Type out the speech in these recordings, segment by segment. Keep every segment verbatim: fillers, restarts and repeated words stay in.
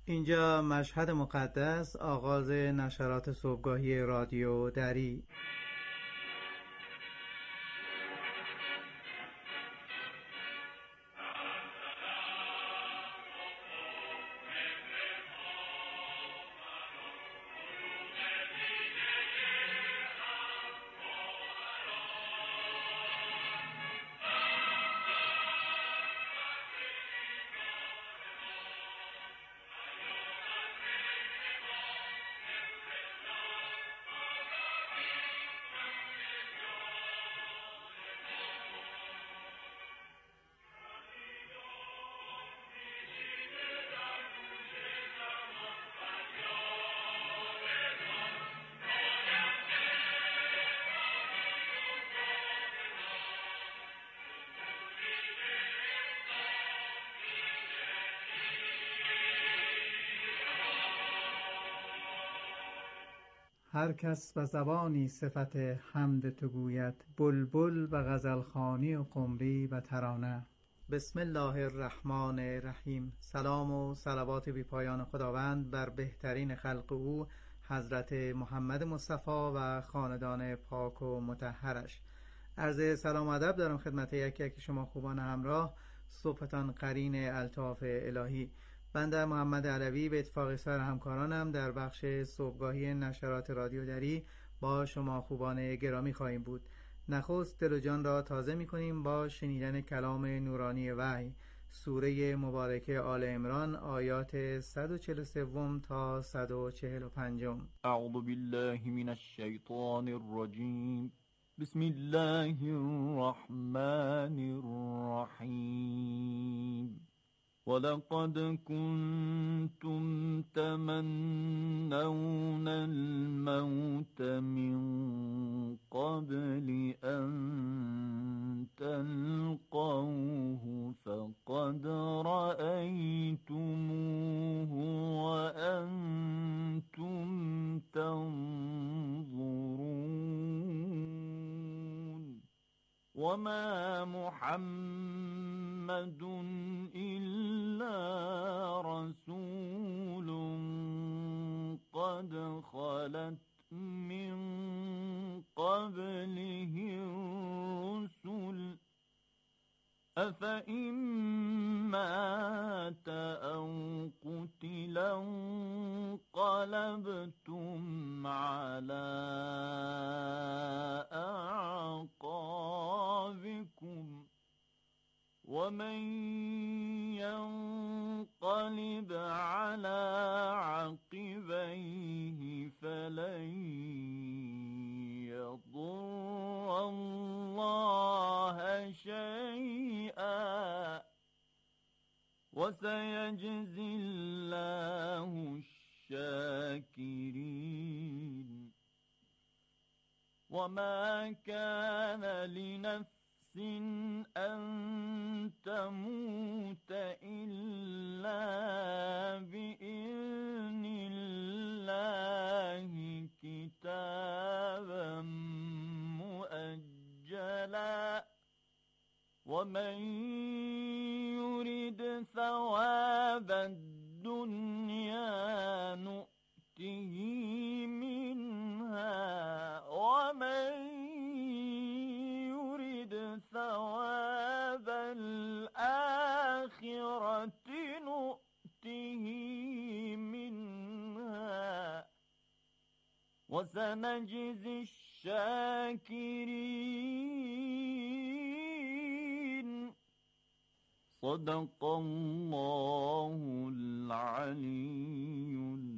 اینجا مشهد مقدس، آغاز نشرات صبحگاهی رادیو دری. هر کس به زبانی صفت حمد تو گوید، بلبل و غزلخوانی و قمری و ترانه. بسم الله الرحمن الرحیم. سلام و صلوات بی پایان خداوند بر بهترین خلق او حضرت محمد مصطفی و خاندان پاک و مطهرش. عرض سلام و ادب دارم خدمت یکی یکی شما خوبان همراه. صبحتان قرین الطاف الهی. بنده محمد علوی به اتفاق سایر همکارانم در بخش صبحگاهی نشرات رادیو دری با شما خوبان گرامی خواهیم بود. نخست دل و جان را تازه می کنیم با شنیدن کلام نورانی وحی، سوره مبارکه آل عمران، آیات صد و چهل و سه تا صد و چهل و پنج. اعوذ بالله من الشیطان الرجیم. بسم الله الرحمن الرحیم. وَلَقَدْ كُنْتُمْ تَمَنَّوْنَ الْمَوْتَ مِنْ قَبْلِ أَنْ تَلْقَوْهُ فَقَدْ رَأَيْتُمُوهُ وَأَنْتُمْ تَنْظُرُونَ. وَمَا مُحَمَّدٌ إِلَّا رَسُولٌ قَدْ خَلَتْ مِنْ قَبْلِهِ الرُّسُلُ أَفَإِنْ مَاتَ أَوْ قُتِلَ انقَلَبْتُمْ عَلَى أَعْقَابِكُمْ وَمَنْ يَنقَلِبْ عَلَى عَقِبَيْهِ فَلَنْ يَضُرَّ اللَّهَ شَيْئًا وَسَيَجْزِي اللَّهُ الشَّاكِرِينَ. وَمَا كَانَ لِنَفْسٍ أَن تَمُوتَ إِلَّا بِإِذْنِ اللَّهِ كِتَابًا مُؤَجَّلًا. وَمَنْ يُرِدْ ثَوَابَ الدُّنْيَا نُؤْتِهِ مِنْهَا وَمَنْ يُرِدْ ثَوَابَ الْآخِرَةِ نُؤْتِهِ مِنْهَا وَسَنَجْزِي الشَّاكِرِينَ. صدق الله العلی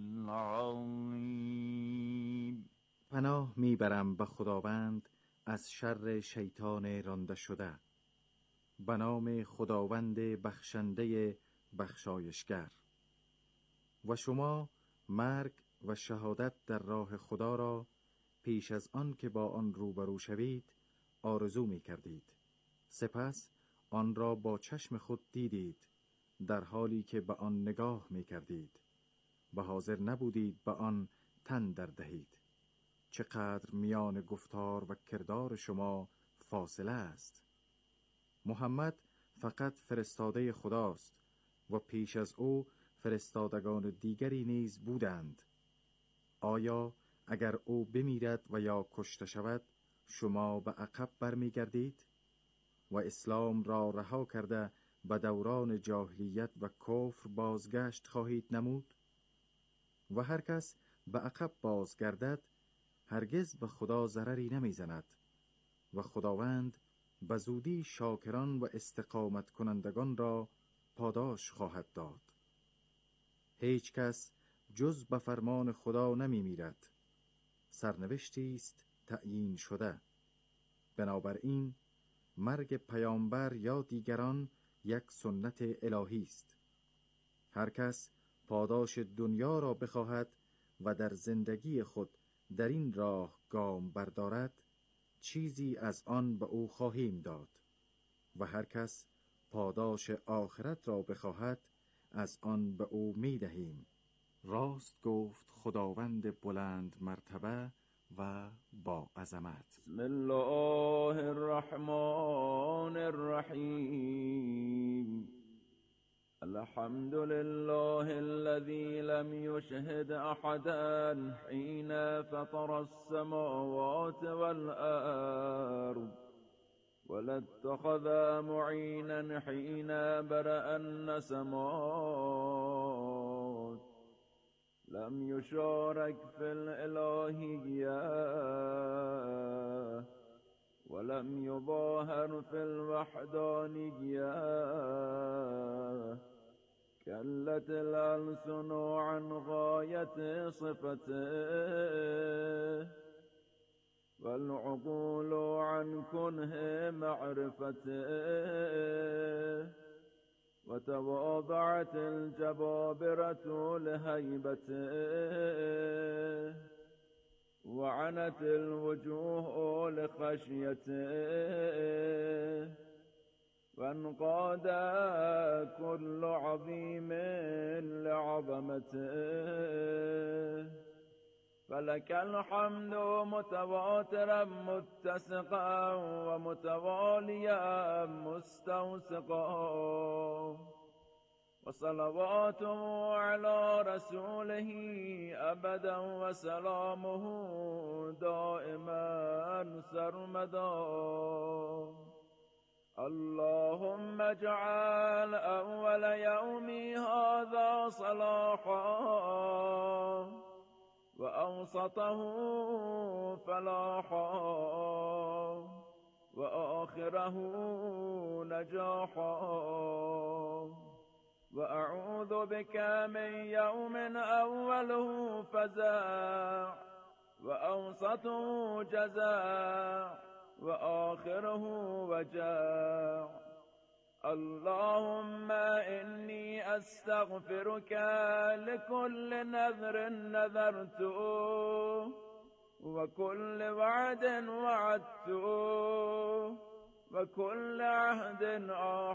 العظیم. پناه میبرم به خداوند از شر شیطان رانده شده. به نام خداوند بخشنده بخشایشگر. و شما مرگ و شهادت در راه خدا را پیش از آن که با آن روبرو شوید آرزو می کردید. سپس آن را با چشم خود دیدید در حالی که به آن نگاه می کردید و حاضر نبودید به آن تن در دهید. چقدر میان گفتار و کردار شما فاصله است. محمد فقط فرستاده خداست و پیش از او فرستادگان دیگری نیز بودند. آیا اگر او بمیرد و یا کشته شود شما به عقب برمیگردید و اسلام را رها کرده به دوران جاهلیت و کفر بازگشت خواهید نمود؟ و هر کس به عقب بازگردد هرگز به خدا ضرری نمیزند و خداوند به زودی شاکران و استقامت کنندگان را پاداش خواهد داد. هیچ کس جز به فرمان خدا نمی میرد. سرنوشتی است تعیین شده. بنابراین مرگ پیامبر یا دیگران یک سنت الهی است. هر کس پاداش دنیا را بخواهد و در زندگی خود در این راه گام بردارد، چیزی از آن به او خواهیم داد و هر کس پاداش آخرت را بخواهد از آن به او می دهیم. راست گفت خداوند بلند مرتبه و با عظمت. بسم الله الرحمن الرحیم. الحمد لله الذي لم يشهد أحدا حين فطر السماوات والأرض ولا اتخذ معينا حين برأ النسمات لم يشارك في الإلهية ولم يظاهر في الوحدانية كلت الألسن عن غاية صفته والعقول عن كنه معرفته وتواضعت الجبابرة لهيبته وعنت الوجوه لخشيته وانقاد كل عظيم لعظمته فلك الحمد متواترا متسقا ومتواليا مستوسقا وصلواته على رسوله أبدا وسلامه دائما سرمدا. اللهم اجعل أول يومي هذا صلاحا وأوسطه فلاحا وآخره نجاحا وأعوذ بك من يوم أوله فزاع وأوسطه جزاع وآخره وجاع. اللهم إني أستغفرك لكل نذر نذرته وكل وعد وعدته وكل عهد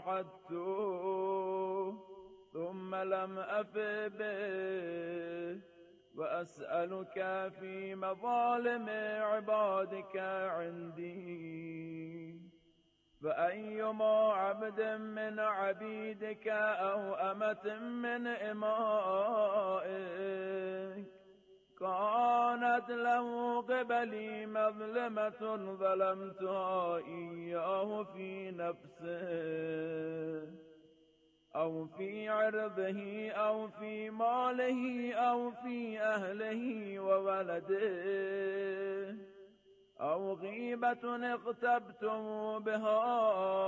عاهدته ثم لم أف به وأسألك في مظالم عبادك عندي. فأيما عبد من عبيدك أو أمة من إمائك كانت له قبلي مظلمة ظلمتها إياه في نفسه أو في عرضه أو في ماله أو في أهله وولده أو غيبة اغتبتم بها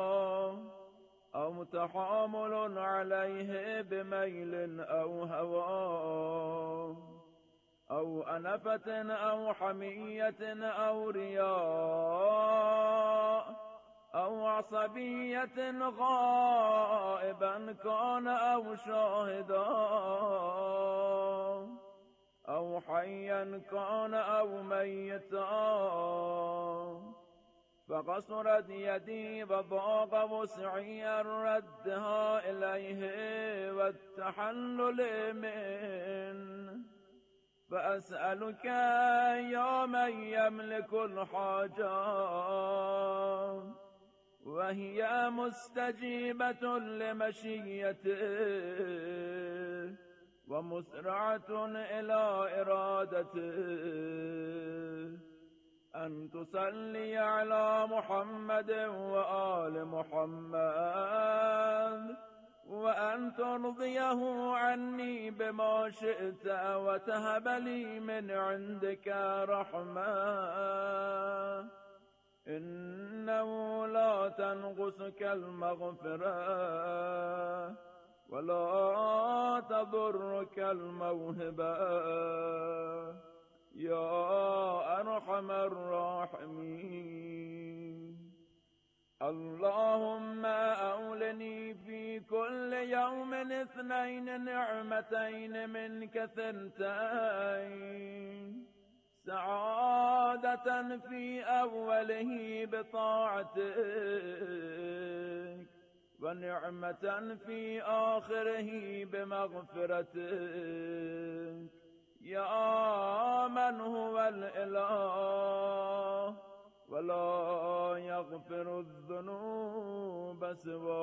أو تحامل عليه بميل أو هوى أو أنفة أو حمية أو رياء أو عصبية غائبا كان أو شاهدا أو حيا كان أو ميتا فقصرت يدي وضاق وسعي ردها إليه والتحلل منه. فأسألك يا من يملك الحاجات وهي مستجيبة لمشيته ومسرعة إلى إرادته، أن تصلي على محمد وآل محمد، وأن ترضيه عني بما شئت، وتهب لي من عندك رحمة، إنه لا تنقصك المغفرة ولا تضرك الموهبة يا أرحم الراحمين. اللهم أولني في كل يوم اثنين نعمتين منك ثنتين، سعادة في أوله بطاعتك، ونعمة في آخره بمغفرتك، يا من هو الإله ولا يغفر الذنوب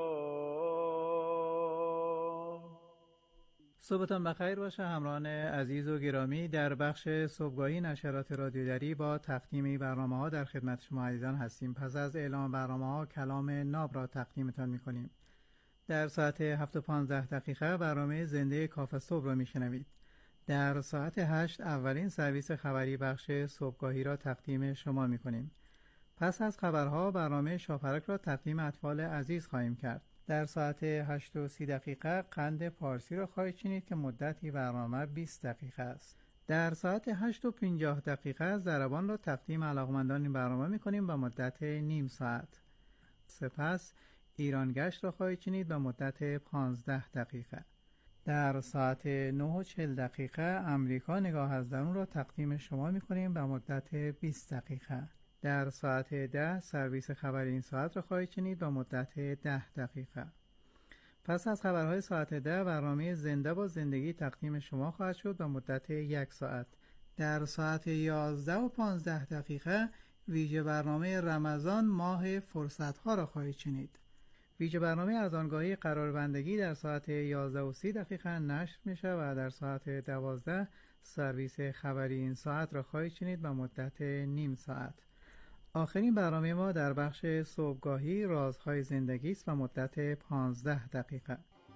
سواه. صبحتان بخیر باشه همراهان عزیز و گرامی. در بخش صبحگاهی نشرات رادیو دری با تقدیم برنامه ها در خدمت شما عزیزان هستیم. پس از اعلام برنامه ها کلام ناب را تقدیمتان می کنیم. در ساعت هفت و پانزده دقیقه برنامه زنده کاف صبح را می شنوید. در ساعت هشت اولین سرویس خبری بخش صبحگاهی را تقدیم شما می کنیم. پس از خبرها برنامه شاپرک را تقدیم اطفال عزیز خواهیم کرد. در ساعت هشت و سی دقیقه قند پارسی را خواهید شنید که مدتی برنامه بیست دقیقه است. در ساعت هشت و پنجاه دقیقه ضربان را تقدیم علاقمندان این برنامه می کنیم به مدت نیم ساعت. سپس ایران گشت را خواهید شنید به مدت پانزده دقیقه. در ساعت نه و چهل دقیقه امریکا نگاه از درون را تقدیم شما می کنیم به مدت بیست دقیقه. در ساعت ده سرویس خبر این ساعت را خواهید شنید به مدت ده دقیقه. پس از خبرهای ساعت ده برنامه زنده با زندگی تقدیم شما خواهد شد به مدت یک ساعت. در ساعت یازده و پانزده دقیقه ویژه برنامه رمضان ماه فرصتها را خواهید شنید. ویژه برنامه ارزانگاهی قراربندگی در ساعت یازده و سی دقیقه نشر میشه و در ساعت دوازده سرویس خبری این ساعت را خواهید شنید به مدت نیم ساعت. آخرین برنامه ما در بخش صبحگاهی رازهای زندگی است و مدت پانزده دقیقه.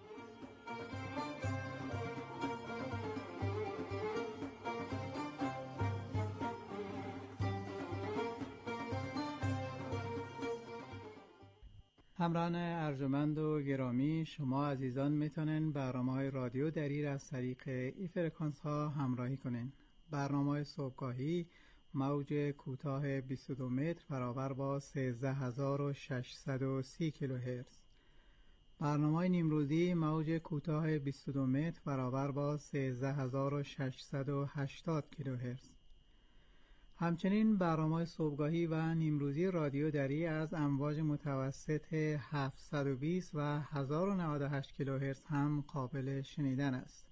همراهان ارجمند و گرامی، شما عزیزان میتونن برنامه‌های رادیو دری از طریق ای فرکانس ها همراهی کنین. برنامه صبحگاهی موج کوتاه بیست و دو متر برابر با سیزده هزار و ششصد و سی کیلوهرتز. برنامه نیمروزی موج کوتاه بیست و دو متر برابر با سیزده هزار و ششصد و هشتاد کیلوهرتز. همچنین برنامه صبحگاهی و نیمروزی رادیو دری از امواج متوسط هفتصد و بیست و هزار و نود و هشت کیلوهرتز هم قابل شنیدن است.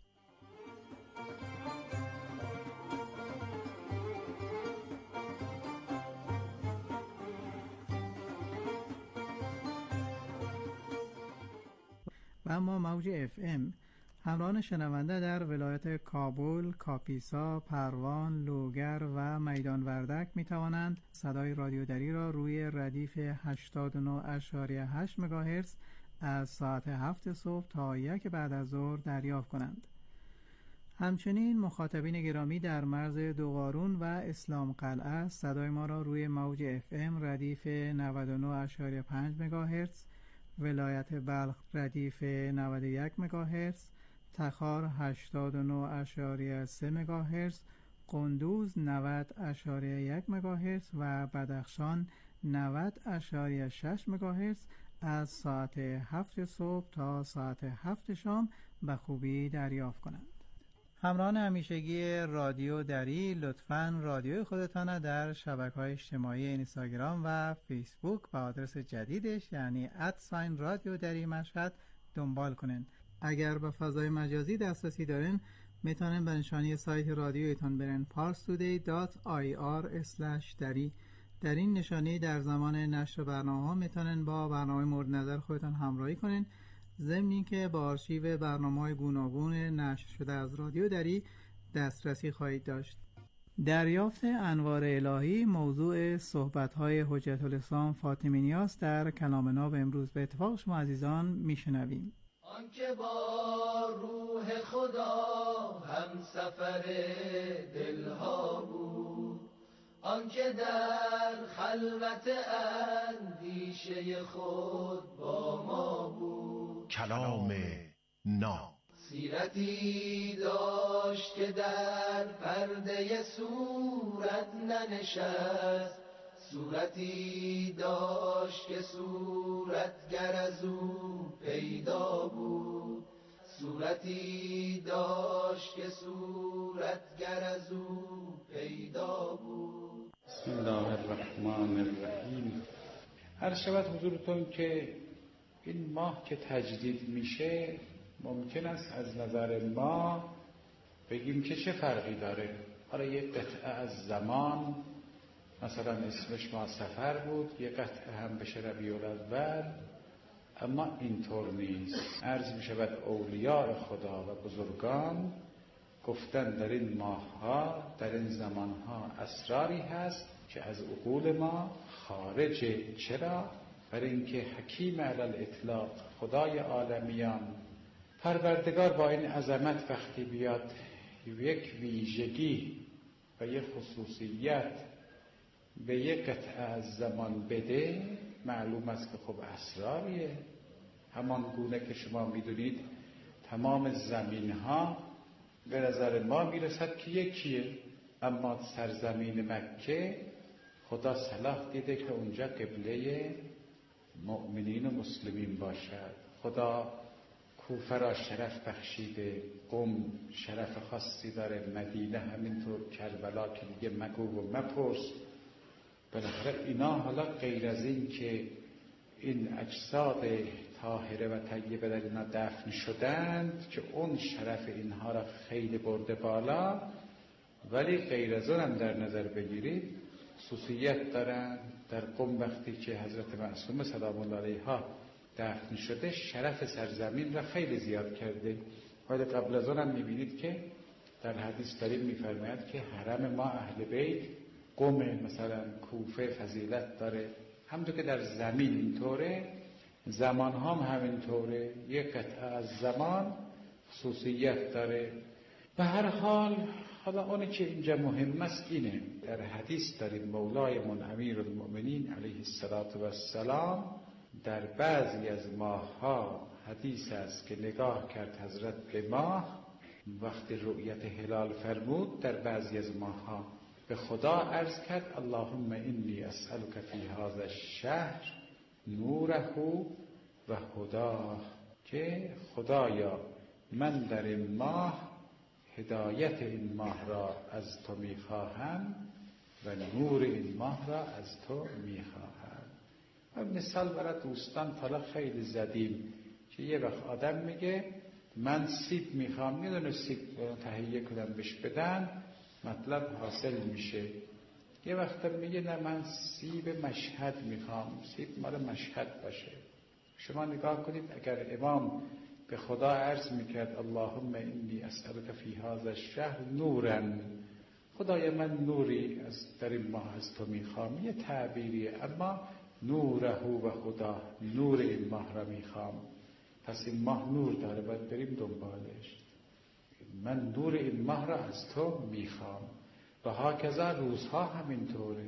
و اما موج اف ام همراهان شنونده در ولایت کابل، کاپیسا، پروان، لوگر و میدان وردک می توانند صدای رادیو دری را روی ردیف هشتاد و نه اشاری هشت مگاهرتز از ساعت هفت صبح تا یک بعد از ظهر دریافت کنند. همچنین مخاطبین گرامی در مرز دوقارون و اسلام قلعه صدای ما را روی موج اف ام ردیف نود و نه اشاری پنج مگاهرتز، ولایت بلخ ردیف نود و یک مگاهرتز، تخار هشتاد و نه اشاری سه مگاهرتز، قندوز نود اشاری یک مگاهرتز و بدخشان نود اشاری شش مگاهرتز از ساعت هفت صبح تا ساعت هفت شام به خوبی دریافت کنند. همراهان همیشگی رادیو دری، لطفاً رادیوی خودتان در شبکه‌های اجتماعی اینستاگرام و فیسبوک با آدرس جدیدش یعنی ات ساین رادیو دری مشهد دنبال کنین. اگر به فضای مجازی دسترسی دارین میتونین به نشانی سایت رادیویتان برین پارس تودی دات آی آر اسلش دری. در این نشانی در زمان نشر برنامه ها میتونین با برنامه مورد نظر خودتان همراهی کنین ضمن که با آرشیو برنامه‌های گوناگون نشر شده از رادیو دری دسترسی خواهید داشت. دریافت انوار الهی موضوع صحبت‌های حجت الاسلام فاطمی نیاز در کلام ناب امروز به اتفاق شما عزیزان میشنویم. آنکه با روح خدا هم سفر دلها بود، آنکه در خلوت اندیشه خود با ما بود. کلام ناب سیرتی داشت که در پرده صورت ننشست، صورتی داشت که صورتگر از او پیدا بود، صورتی داشت که صورتگر از او پیدا بود. بسم الله الرحمن الرحیم. هر شود حضورتون که این ماه که تجدید میشه ممکن است از نظر ما بگیم که چه فرقی داره. حالا یک قطعه از زمان مثلا اسمش ماه صفر بود، یک قطعه هم بشه ربیع الاول، اما اینطور نیست. عرض می شود اولیاء خدا و بزرگان گفتن در این ماه ها، در این زمان ها اسراری هست که از عقول ما خارجه. چرا؟ برای اینکه حکیم علی الاطلاق خدای عالمیان پروردگار با این عظمت وقتی بیاد یک ویژگی و یک خصوصیت به یک قطعه از زمان بده، معلوم است که خب اسراریه. همان گونه که شما میدونید تمام زمین ها به نظر ما میرسد که یکیه، اما سرزمین مکه خدا صلاح دیده که اونجا قبله مؤمنین و مسلمین باشد. خدا کوفه را شرف بخشیده، قم شرف خاصی داره، مدینه همینطور، کربلا که دیگه مگو و مپرس. بالاخره اینا حالا غیر از این که این اجساد طاهره و طیبه در اینا دفن شدند که اون شرف اینها را خیلی برده بالا، ولی غیر از اون هم در نظر بگیرید خصوصیت دارن. در قم وقتی که حضرت معصومه سلام الله علیها دفن شده شرف سرزمین را خیلی زیاد کرده. ولی قبل از اون هم میبینید که در حدیث داریم میفرماید که حرم ما اهل بیت قم مثلا کوفه فضیلت داره. همونطور که در زمین اینطوره، زمان هم همینطوره. یک قطعه از زمان خصوصیت داره. به هر حال حالا اونی که اینجا مهم است اینه، در حدیث داریم مولای من امیر المؤمنین علیه السلام در بعضی از ماه ها حدیث است که نگاه کرد حضرت به ماه، وقتی رؤیت هلال فرمود در بعضی از ماه ها به خدا عرض کرد اللهم انی اسألک فی هذا الشهر نوره و هداه، که خدایا من در این ماه هدایت این ماه را از تو میخواهم و نور این ماه را از تو میخواهم. و مثال برای دوستان حالا خیلی زدیم که یه وقت آدم میگه من سیب میخوام، میدونه سیب تهیه کنم بهش بدن مطلب حاصل میشه. یه وقت میگه نه من سیب مشهد میخوام، سیب مال مشهد باشه. شما نگاه کنید اگر امام به خدا عرض میکرد اللهم انی اسألک فی هذا الشهر نورا، خدای من نوری از در این ماه از تو میخوام، یه تعبیریه، اما نوره و خدا نور این ماه را میخوام. پس این ماه نور داره، باید بریم دنبالش. من نور این ماه را از تو میخوام. و هاکذا روزها همینطوره.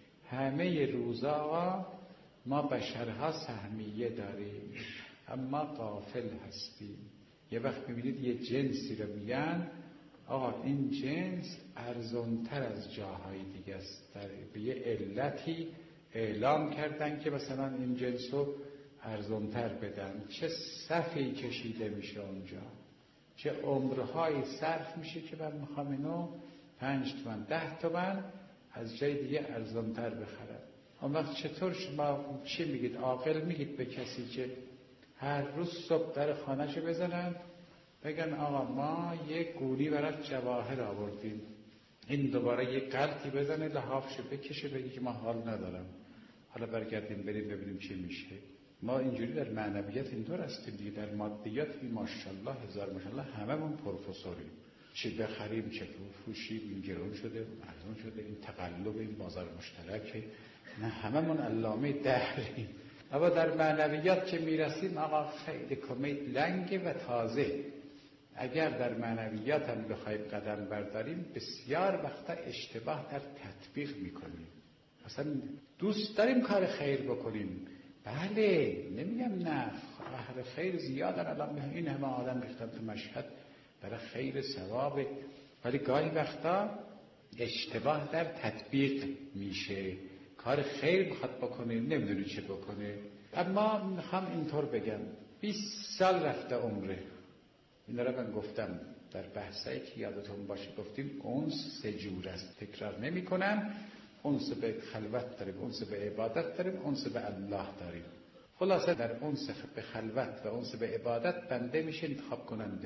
همه روزها ما بشرها سهمیه داریم اما غافل هستیم. یه وقت میبینید یه جنسی رو میگن آقا این جنس ارزانتر از جاهای دیگه است، در به یه علتی اعلام کردن که مثلا این جنس رو ارزانتر بدن. چه صفی کشیده میشه اونجا، چه عمرهایی صرف میشه که من میخوام اینو پنج تومن ده تومن از جای دیگه ارزانتر بخرم. اون وقت چطور شما چی میگید؟ عاقل میگید به کسی که هر روز صبح در خانه‌شو بزنن بگن آقا ما یک گولی برات جواهر آوردیم، این دوباره یک قلطی بزنه لحافشو بکشه بگی که ما حال ندارم، حالا برگردیم بریم ببینیم چی میشه. ما اینجوری در معنویت اینطور هستیم دیگه. در مادیات این ماشاءالله هزار ماشاءالله هممون پروفسوریم، چه بخریم چه بفروشیم، این گرون شده ارزون شده، این تقلب، این بازار مشترکه، نه هممون علامه دهریم. اما در معنویات که میرسیم آقا خیلی کمید لنگه و تازه. اگر در معنویات هم بخوایم قدم برداریم بسیار وقتا اشتباه در تطبیق میکنیم. اصلا دوست داریم کار خیر بکنیم، بله نمیگم نه، اهل خیر زیادن، الان این همه آدم ریختن تو مشهد برای خیر ثواب، ولی گاهی وقتا اشتباه در تطبیق میشه. کار خیر بخواد بکنه نمیدونی چه بکنه. اما میخوام اینطور بگم، بیست سال رفته عمره. این رو من گفتم در بحثایی که یادتون باشه، گفتیم اونس سه جور است، تکرار نمی کنم. اونس به خلوت داریم، اونس به عبادت داریم، اونس به الله داریم. خلاصه در اونس به خلوت و اونس به عبادت بنده میشه انتخاب کننده.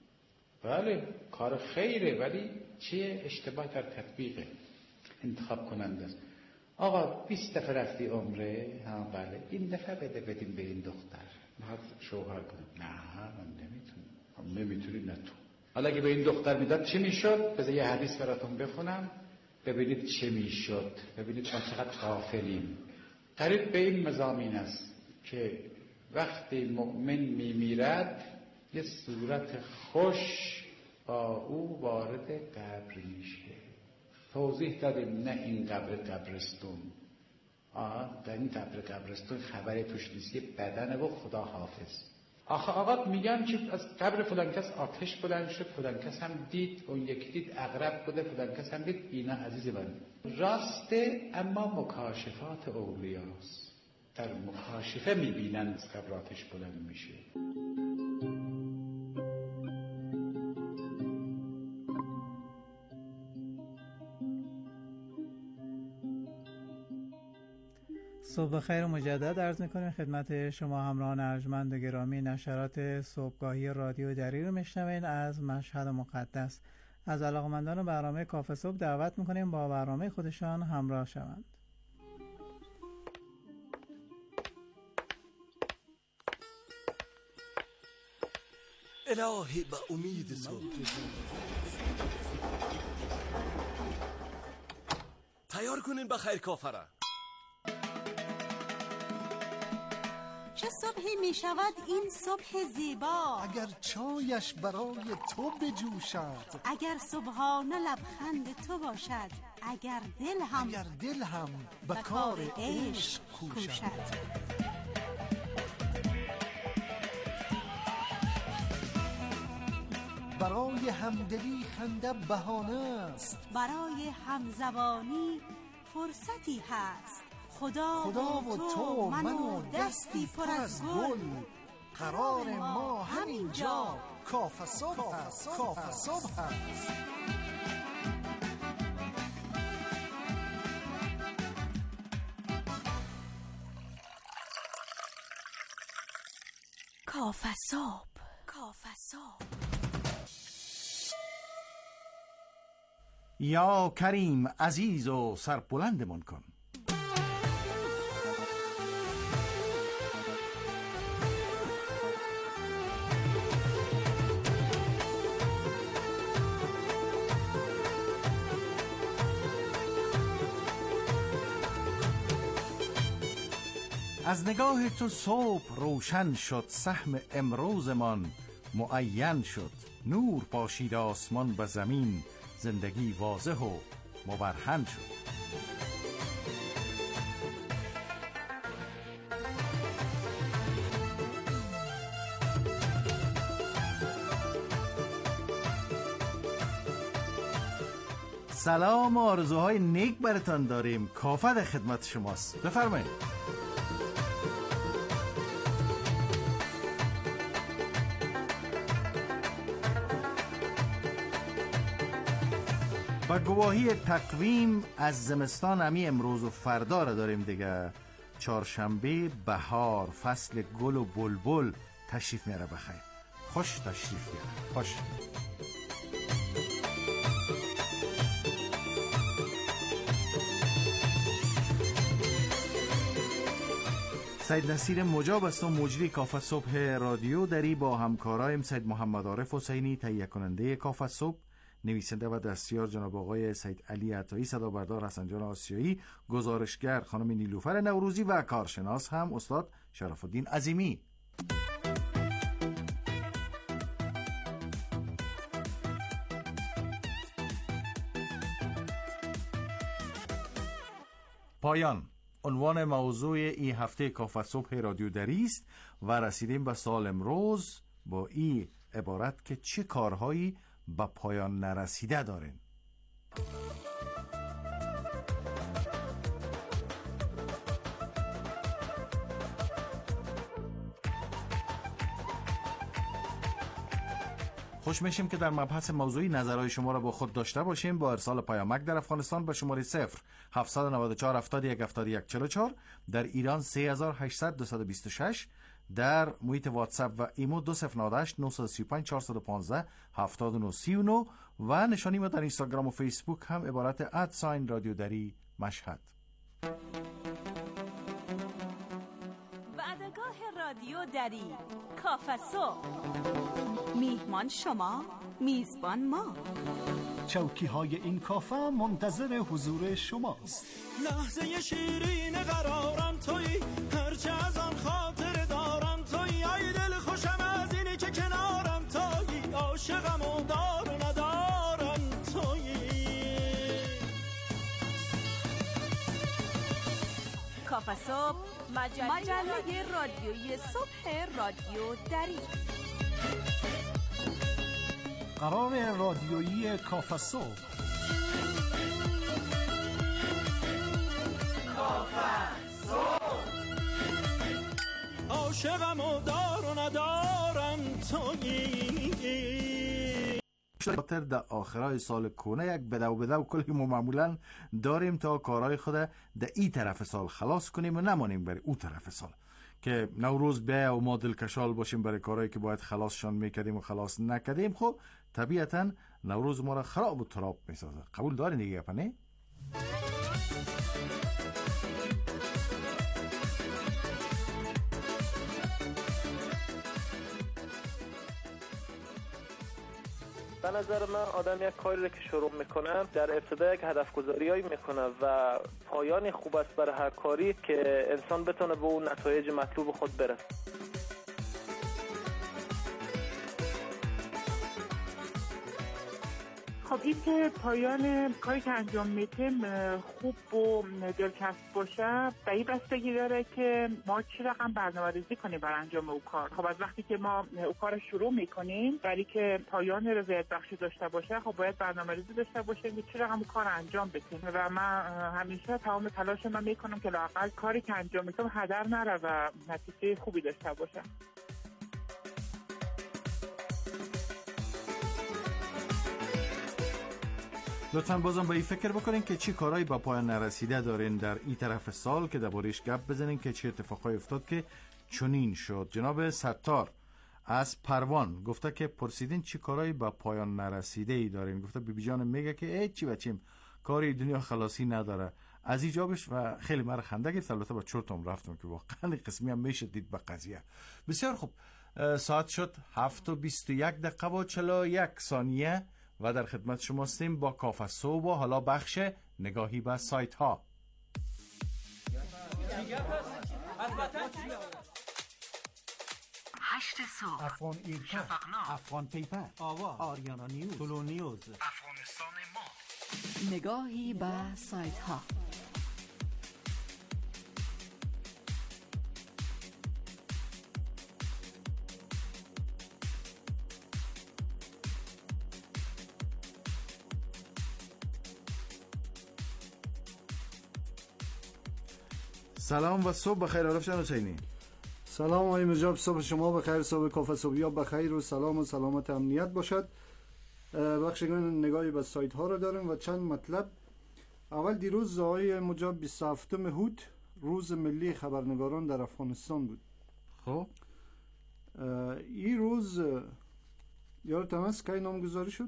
بله کار خیره، ولی چیه؟ اشتباه در تطبیقه، انتخاب کننده است. آقا بیست دفعه رفتی عمره، ها بله این دفعه بده بدیم به این دختر، میخواد شوهر کنم. نه من نمیتونم. هم نمیتونی نه تو. حالا اگه به این دختر میداد چی میشد؟ بذار یه حدیث براتون بخونم ببینید چه میشد، ببینید ما چقدر غافلیم. قریب به این مضامین است که وقتی مؤمن میمیرد یه صورت خوش با او وارد قبر میشه. توضیح دادیم نه این قبر قبرستون، آه در این قبر قبرستون خبری توش نیست، یه بدنه و خدا حافظ. آخه آقا میگن که از قبر فلان کس آتش بلند شد، فلان کس هم دید، اون یک دید عقرب بوده، فلان کس هم دید. اینا عزیز من راسته، اما مکاشفات اولیاست. در مکاشفه میبینن از قبر آتش بلند میشه. صبح خیر مجدد عرض میکنیم خدمت شما همراهان ارجمند و گرامی. نشرات صبحگاهی رادیو دری رو میشنوین از مشهد مقدس. از علاقمندان برنامه کافه صبح دعوت میکنیم با برنامه خودشان همراه شوند. الهی به امید تو تیار کنین به خیر کافه را. چه صبحی می شود این صبح زیبا، اگر چایش برای تو بجوشد، اگر صبحانه لبخند تو باشد، اگر دل هم اگر دل هم به کار عشق کوشد. برای همدلی خنده بهانه است، برای همزبانی فرصتی هست. خدا, خدا و تو من و دستی پر از گل، قرار ما همین جا کافه صبح است. کافه صبح است. کافه صبح، کافه صبح. یا کریم عزیز و سربلندمان کن. از نگاه تو صبح روشن شد، سهم امروزمان معین شد. نور پاشید آسمان به زمین، زندگی واضح و مبرهن شد. سلام و آرزوهای نیک براتان داریم. کافه در خدمت شماست، بفرمایید. با گواهی تقویم از زمستان همی امروز و فردا را داریم دیگه. چهارشنبه بهار، فصل گل و بلبل تشریف میاره. بخیر خوش تشریف بیاره. خوش سید نصیر مجاب است و مجری کافه صبح رادیو دری با همکارایم سید محمد عارف حسینی تهیه کننده کافه صبح، نویسنده و دستیار جناب آقای سید علی عطایی، صدابردار حسن جان آسیایی، گزارشگر خانم نیلوفر نوروزی و کارشناس هم استاد شرف الدین عظیمی. پایان عنوان موضوع این هفته کافه صبح رادیو دری است و رسیدیم به سال امروز با این عبارت که چه کارهایی به پایان نرسیده دارین. خوش میشیم که در مبحث موضوعی نظرهای شما را با خود داشته باشیم با ارسال پیامک در افغانستان به شماره صفر هفت نه چهار هفتاد و یک هفتاد و یک چهل و چهار، در ایران سه هزار و هشتصد دویست و بیست و شش، در محیط واتساپ و ایمو دو صفر نه هشت نه سه پنج چهار یک پنج هفتاد و نه سی و نه و نشانی ما در اینستاگرام و فیسبوک هم عبارت ادساین رادیو دری مشهد. وعدگاه رادیو دری کافه صبح، میهمان شما، میزبان ما. چوکی های این کافه منتظر حضور شماست. لحظه شیرین قرارم تویی، هرچه از آن خاطر دارم تویی، ای دل خوشم از اینی که کنارم تویی، عاشقم و دار و ندارم تویی. کافه صبح، مجله, مجله رادیویی صبح رادیو دری. قرار رادیویی کافه صبح. کافه صبح، عاشقم و دار و ندارم تویی. خاطر در آخرای سال کونه یک بدو بدو کلی ما معمولا داریم تا کارهای خود در این طرف سال خلاص کنیم و نمانیم برای اون طرف سال که نوروز بیا و ما دلکشال باشیم برای کارهایی که باید خلاصشان میکردیم و خلاص نکردیم. خب طبیعتا نوروز ما را خراب و تراب میسازه. قبول دارین دیگه اپا نه؟ به نظر من آدم یک کاری رو که شروع میکنه در ابتدا یک هدف گذاریایی میکنه و پایان خوب است برای هر کاری که انسان بتونه به اون نتایج مطلوب خود برسه. خب این که پایان کاری که انجام میدیم خوب و دلچسب باشه به این بستگی داره که ما چه رقم برنامه‌ریزی کنیم برای انجام اون کار. خب از وقتی که ما اون کار رو شروع میکنیم برای که پایان رضایت بخشی داشته باشه، خب باید برنامه‌ریزی داشته باشیم که چه رقم کار انجام بدیم و من همیشه تمام تلاش من میکنم که لااقل کاری که انجام میدم هدر نره و نتیجه خوبی داشته باشه. لطفاً بازم به این فکر بکنین که چی کارهایی با پایان نرسیده دارین در این طرف سال که درباره‌اش گپ بزنین که چه اتفاقایی افتاد که چنین شد. جناب ستار از پروان گفته که پرسیدین چی کارهایی با پایان نرسیده ای دارین. گفته بیبی جان میگه که ای چی بچیم کاری دنیا خلاصی نداره. از ایجابش و خیلی مرا خنده گرفت. البته با چرتم رفتم که واقعا قسمی هم میشه دید به قضیه. بسیار خوب، ساعت شد هفت و بیست و یک دقیقه و چهل و یک ثانیه و در خدمت شما هستیم با کافه صبح و حالا بخش نگاهی به سایت ها. هشت صبح، افغان ایرکا، شفقنامه، افغان پیپر، آوا، آریانا نیوز، تولو نیوز، افغانستان ما. نگاهی به سایت ها. سلام و صبح بخیر. عارف جان حسینی. سلام آقای مجاب، صبح شما بخیر، صبح کافه صبحیا بخیر و سلام و سلامت امنیت باشد. بخش نگاهی به سایت ها رو داریم و چند مطلب. اول دیروز آقای مجاب بیست و هفتم هوت روز ملی خبرنگاران در افغانستان بود. خب این روز یادتون هست که نامگذاری شد؟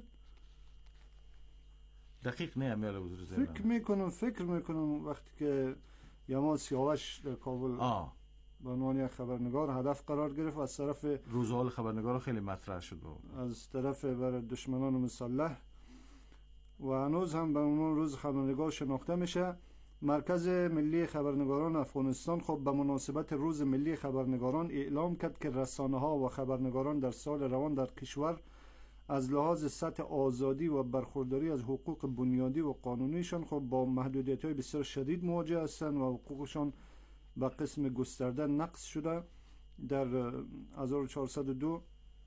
دقیق نه امیال بزرگ فکر میکنم فکر میکنم وقتی که یما سیاوش در کابل آه به عنوان یک خبرنگار هدف قرار گرفت و از طرف روزحال خبرنگار خیلی مطرح شد از طرف بر دشمنان مسلح و هنوز هم به عنوان روز خبرنگار شناخته میشه. مرکز ملی خبرنگاران افغانستان خب به مناسبت روز ملی خبرنگاران اعلام کرد که رسانه ها و خبرنگاران در سال روان در کشور از لحاظ سطح آزادی و برخورداری از حقوق بنیادی و قانونیشان خب با محدودیت‌های بسیار شدید مواجه هستند و حقوقشان به قسم گسترده نقض شده. در هزار و چهارصد و دو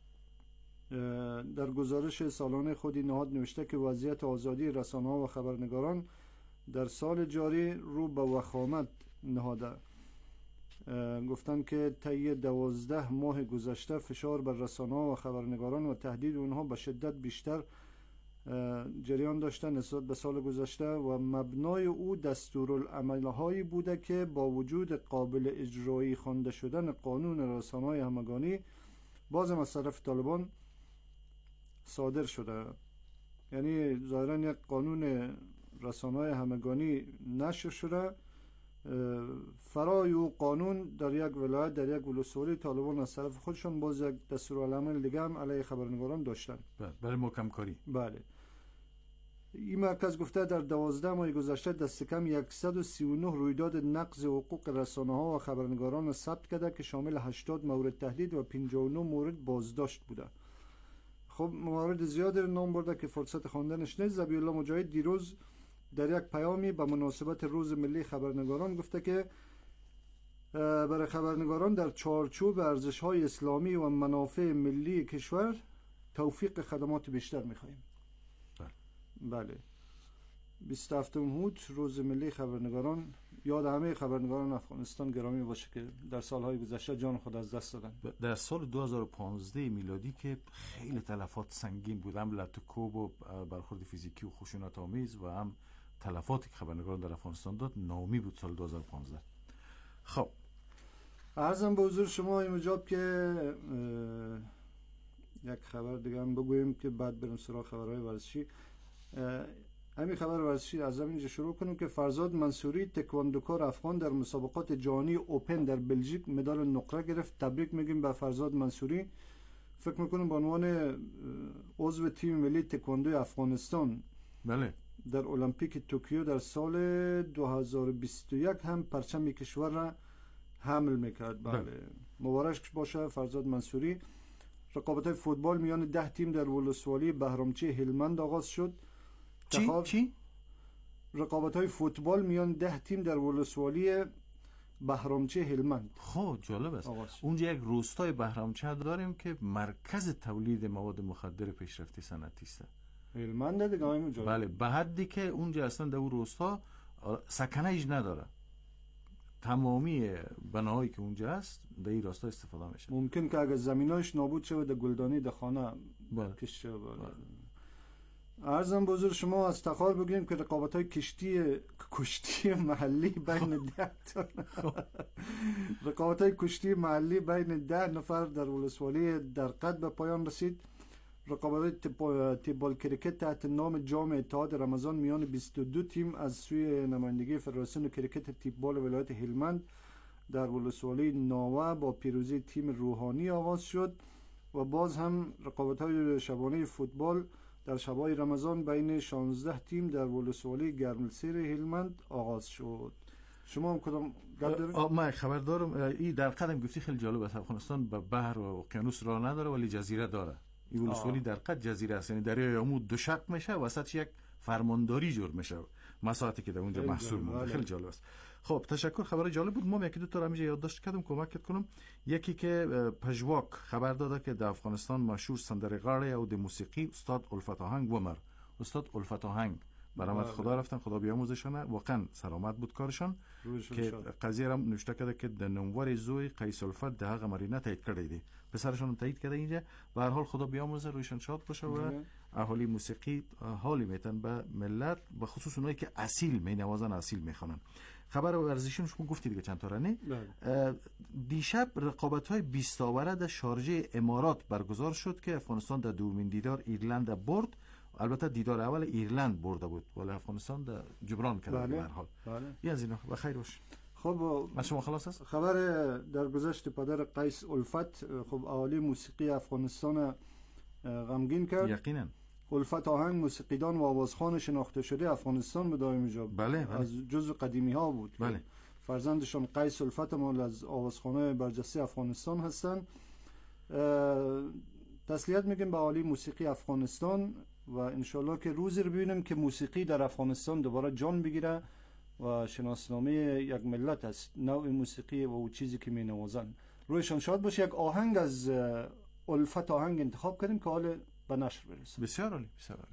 در گزارش سالانه خودی نهاد نوشته که وضعیت آزادی رسانه‌ها و خبرنگاران در سال جاری رو به وخامت نهاده. گفتن که طی دوازده ماه گذشته فشار بر رسانه‌ها و خبرنگاران و تهدید اونها به شدت بیشتر جریان داشته نسبت به سال گذشته و مبنای او دستورالعمل‌هایی بوده که با وجود قابل اجرایی خوانده شدن قانون رسانه‌های همگانی بازم از طرف طالبان صادر شده. یعنی ظاهراً یک قانون رسانه‌های همگانی نشر شده، فرای او قانون در یک ولایت در یک ولسوالی طالبان از طرف خودشان باز یک دستورالعمل دیگه هم علیه خبرنگاران داشتن برای محکم کاری. بله. این مرکز گفته در دوازده ماه گذشته دست کم صد و سی و نه رویداد نقض حقوق رسانه‌ها و خبرنگاران ثبت کرده که شامل هشتاد مورد تهدید و پنجاه و نه مورد بازداشت بوده. خب موارد زیادی نام برده که فرصت خواندنش نیست. ذبیح الله مجاهد دیروز در یک پیامی به مناسبت روز ملی خبرنگاران گفته که برای خبرنگاران در چارچوب ارزش‌های اسلامی و منافع ملی کشور توفیق خدمات بیشتر می‌خواهیم. بله. بیست و هفتم هوت روز ملی خبرنگاران یاد همه خبرنگاران افغانستان گرامی باشه که در سالهای گذشته جان خود از دست دادن. در سال دو هزار و پانزده میلادی که خیلی تلفات سنگین بود، هم لطوکوب و برخورد فیزیکی و خشونت آمیز و هم تلفاتی که خبرنگاران در افغانستان داد نامی بود سال دو هزار و پانزده. خب عرضم به حضور شما این مجاب که یک خبر دیگه هم بگویم که بعد بریم سراغ خبرهای ورزشی. همین خبر ورزشی از همینجا شروع کنیم که فرزاد منصوری تکواندوکار افغان در مسابقات جهانی اوپن در بلژیک مدال نقره گرفت. تبریک میگیم به فرزاد منصوری. فکر میکنم به عنوان عضو تیم ملی تکواندو افغانستان بله در المپیک توکیو در سال دو هزار و بیست و یک هم پرچم کشور را حمل میکرد. بله مبارک باشه فرزاد منصوری. رقابت‌های فوتبال میان ده تیم در ولسوالی بهرامچه هلمند آغاز شد. چی؟ تخاب... چی؟ رقابت‌های فوتبال میان ده تیم در ولسوالی بهرامچه هلمند. خب جالب است. اونجا یک روستای بهرامچه داریم که مرکز تولید مواد مخدر پیشرفته صنعتی است. هلمند دیگه اونجا. بله به حدی که اونجا اصلا در اون روستا سکنه‌اش نداره. تمامی بناهایی که اونجا هست در این راستا استفاده میشه. ممکن که اگر زمیناش نابود شود در گلدانی در خانه کش بله. عرضم به حضور شما از تخار بگیم که رقابت‌های کشتی کشتی محلی بین ده تا رقابت‌های کشتی محلی بین ده نفر در ولسوالی درقد به پایان رسید. رقابت‌های تیبال کریکت تحت نام جام اتحاد رمضان میان بیست و دو تیم از سوی نمایندگی فدراسیون کریکت تیبال ولایت هلمند در ولسوالی ناوه با پیروزی تیم روحانی آغاز شد و باز هم رقابت‌های شبانه فوتبال در شبای رمضان بین شانزده تیم در ولسوالی گرمسیر هلمند آغاز شد. شما هم کدام گپ دارید؟ من خبر دارم. این در قدم گفتی خیلی جالب است. افغانستان به بحر و اقیانوس راه نداره ولی جزیره داره. این ولسوالی در قد جزیره است، یعنی دریای عمود دو شق میشه و وسطش یک فرمانداری جور میشه. مساحتی که در اونجا محصول مونده خیلی جالب است. خب تشکر، خبر جالب بود. ما یکی دو تا همینجا یادداشت کردم کمکت کنم. یکی که پژواک خبر داده که در افغانستان مشهور سندرغاړی او د موسیقی استاد الفت آهنگ ومر. استاد الفت آهنگ برآمد خدا رفتن، خدا بیاموزشان. واقعا سلامت بود کارشان که قضیه را نوشته کرده که د نوموار زوی قیس الفت د هغه مرینه تایید کړی دی، پسرشون تایید کرده اینجا. به هر حال خدا بیاموزه، رویشان شاد باشه و اهالی موسیقی حالی میتن به ملت، به خصوص اونایی که اصیل مینوازن، اصیل میخوانن. خبر ورزشی شما گفتی دیگه چند تا رنه. دیشب رقابت‌های بیست آوره در شارجه امارات برگزار شد که افغانستان در دومین دیدار ایرلند برد. البته دیدار اول ایرلند برده بود ولی افغانستان در جبران کرد. به هر حال این از اینا و خیر باشه. خب از شما خلاص است؟ خبر در گذشت پدر قیس الفت خب اهالی موسیقی افغانستان غمگین کرد. یقینا الفت آهنگ موسیقیدان و آوازخوان شناخته شده افغانستان به دائم جاب بله, بله. از جزو قدیمی ها بود. بله. فرزندشان قیس الفت مال از آوازخوانه برجسته افغانستان هستند. تسلیت میگیم به اهالی موسیقی افغانستان و انشالله که روزی رو ببینیم که موسیقی در افغانستان دوباره جان بگیره و شناسنامه یک ملت است، نوع موسیقی و چیزی که می نوازن. رویشان شاد باشه. یک آهنگ از الفت آهنگ انتخاب کردیم که حال به نشر برسه. بسیار عالی، بسیار عالی.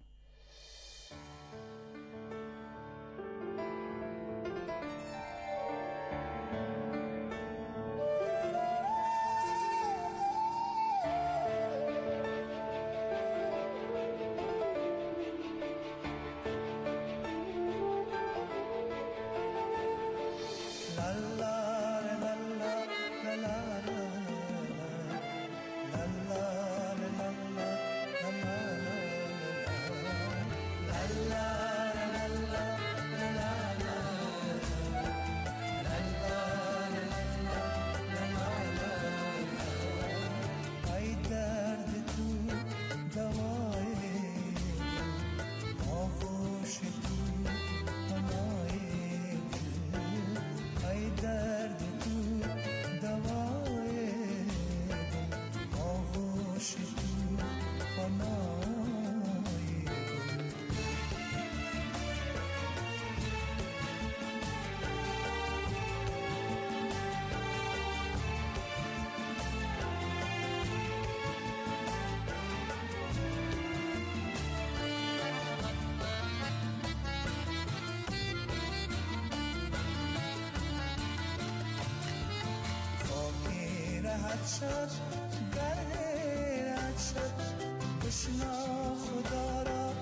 شد گرد شد بشنا خدا را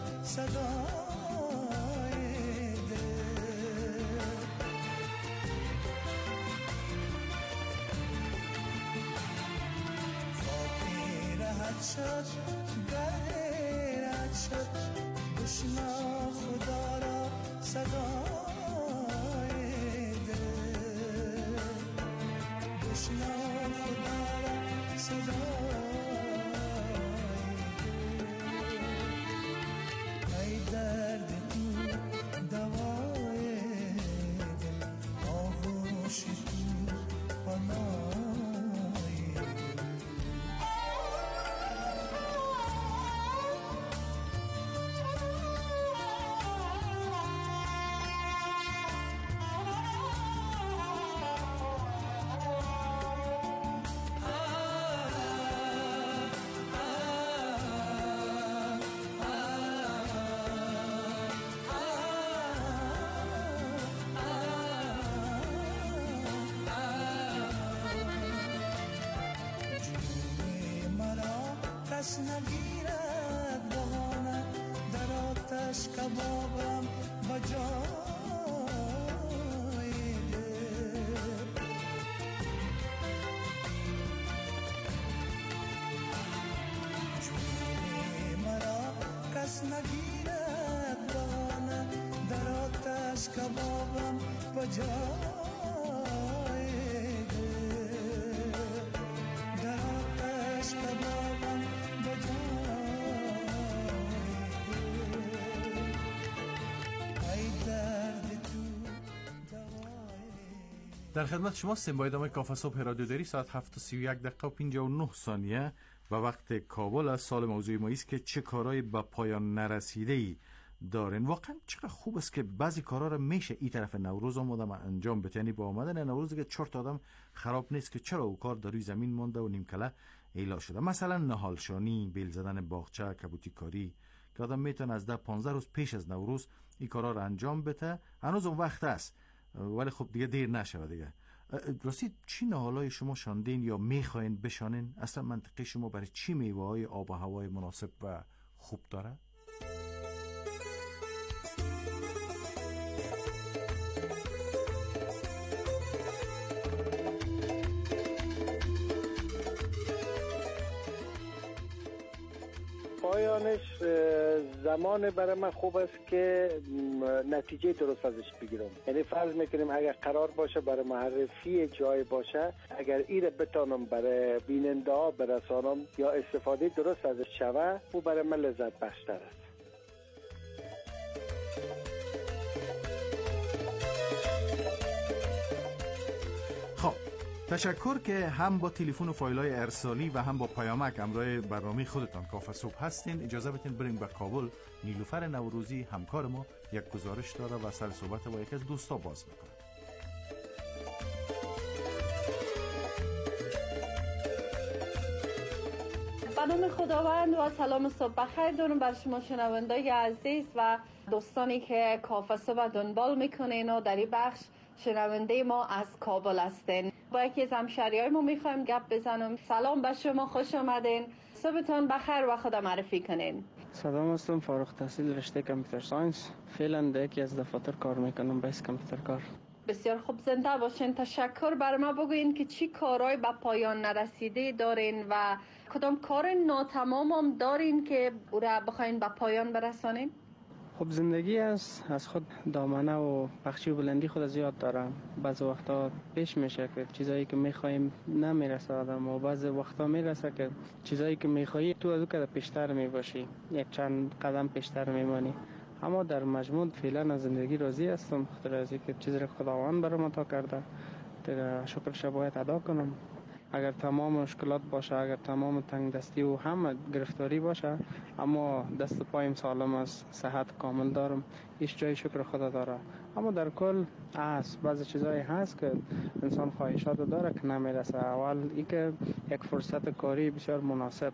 صدای دل فاقی رهد شد گرد شد بشنا خدا را صدای دل بشنا ای درد تو دوای دل آغوش تو پناه کس نگیرد بهانه در آتش کبابم با جای دل جوی مرا کس نگیرد بهانه در آتش کبابم با جای دل در آتش کبابم در خدمت شما هستیم با ادامه کافه صبح رادیو دری. ساعت هفت و سی و یک دقیقه و پنجاه و نه ثانیه و وقت کابل است. سال موضوع ما است که چه کارهای به پایان نرسیده‌ای دارین. واقعا چقدر خوب است که بعضی کارا رو میشه این طرف نوروز آمدم انجام بده. یعنی با آمدن نوروز که چهار تا آدم خراب نیست که چرا او کار در روی زمین مونده و نیمکله ایلا شده. مثلا نهالشانی، بیل زدن باغچه، کبوتی کاری که آدم میتونه از ده پانزده روز پیش از نوروز این کارا رو انجام بده. هنوز اون وقت است ولی خب دیگه دیر نشوه دیگه. راستی چی نهالای شما شاندین یا میخواین بشانین؟ اصلا منطقه شما برای چی میوه های آب و هوای مناسب و خوب داره؟ پایانش زمان برای من خوب است که نتیجه درست ازش بگیرم. یعنی فرض میکنیم اگر قرار باشه برای معرفی جای باشه، اگر ایره بتانم برای بیننده ها برسانم یا استفاده درست ازش شوه، او برای من لذت بخشتر است. خب تشکر که هم با تلفن و فایل‌های ارسالی و هم با پیامک همراه برنامه خودتان کافه صبح هستین. اجازه بدین بریم به کابل. نیلوفر نوروزی همکار ما یک گزارش داره و سر صحبت با یک از دوستا باز میکنه. به نام خداوند و سلام صبح بخیر دارم بر شما شنوندای عزیز و دوستانی که کافه صبح دنبال میکنین و در این بخش شنونده ما از کابل هستین. با یکی از همشهریای ما میخوایم گپ بزنم. سلام به شما، خوش آمدین. صبحتون بخیر و خدا معرفی کنین. سلام، هستم فارغ التحصیل رشته کامپیوتر ساینس. فعلا در یکی از دفاتر کار میکنم، بیس کامپیوتر کار. بسیار خوب، زنده باشین. تشکر. بر ما بگوین که چی کارهای به پایان نرسیده دارین و کدام کار ناتمام هم دارین که او را بخواین به پایان برسانین؟ خب زندگی از از خود دامنه و بخشی و بلندی خود زیاد دارم. بعض وقتا پیش میشه که چیزایی که میخوایم نمیرسه آدم و بعض وقتا میرسه که چیزایی که میخوایی تو از او که پیشتر میباشی، یک چند قدم پیشتر میمانی. اما در مجموع فعلا از زندگی راضی هستم، خاطر از اینکه چیزی را خداوند برام عطا کرده، در شکرش باید ادا کنم. اگر تمام مشکلات باشه، اگر تمام تنگ دستی و هم گرفتاری باشه، اما دست پایم سالم است، صحت کامل دارم، هیچ جای شکر خدا داره. اما در کل هست بعضی چیزایی هست که انسان خواهشات داره که نمیرسه. اول ای که یک فرصت کاری بسیار مناسب